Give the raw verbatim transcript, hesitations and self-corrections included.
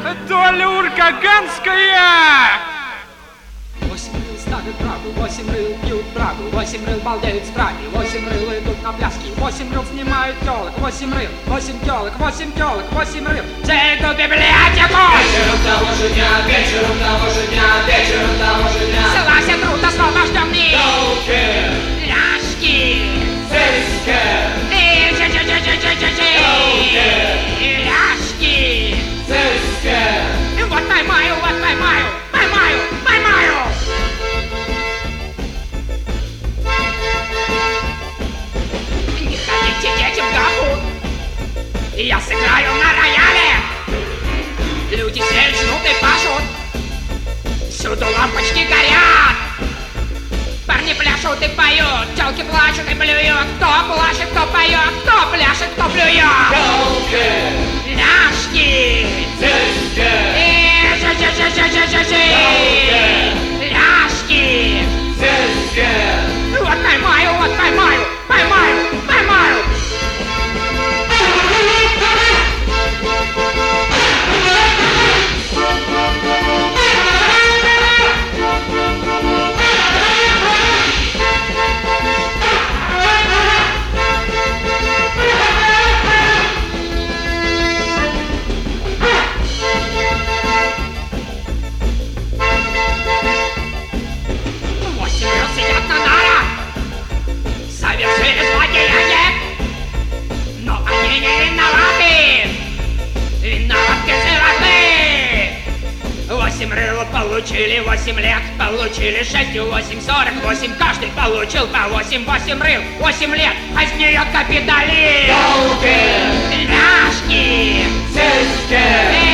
То люлька ганская! Восемь рыл ставят брагу, восемь рыл пьют брагу, восемь рыл балдеют с браги, восемь рыл идут на пляски, восемь рыл снимают телок, восемь рыл, восемь телок, восемь телок, восемь рыл, все идут в библиотеку! Вечером того же дня, вечером того же дня, вечером того же дня. Согласен труд освобожденный! Руки, Ляжки! сиськи, И чи-чи-чи-чи-чи-чи-чи! руки, Ляжки! сиськи. Вот поймаю, вот поймаю, поймаю, поймаю! Не ходите, дети, в гамбут! Я сыграю на рояле! Люди все жнут и пашут! Всюду лампочки горят! Парни пляшут и поют, телки плачут и плюют. Кто плачет, кто поет, кто пляшет, кто плюет. Руки, Ляжки! сиськи, И чи-чи-чи-чи-чи-чи-чи! Ляжки! сиськи. Вот поймаю, вот поймаю, поймаю, поймаю! Восемь раз сидят на нарах, совершили злодеяние, но они не виноваты, виноваты животы. Восемь рыл получили восемь лет, получили шестью восемь, сорок восемь, каждый получил по восемь, восемь рыл, восемь лет, а из нее капитали. Руки, Ляжки! сиськи.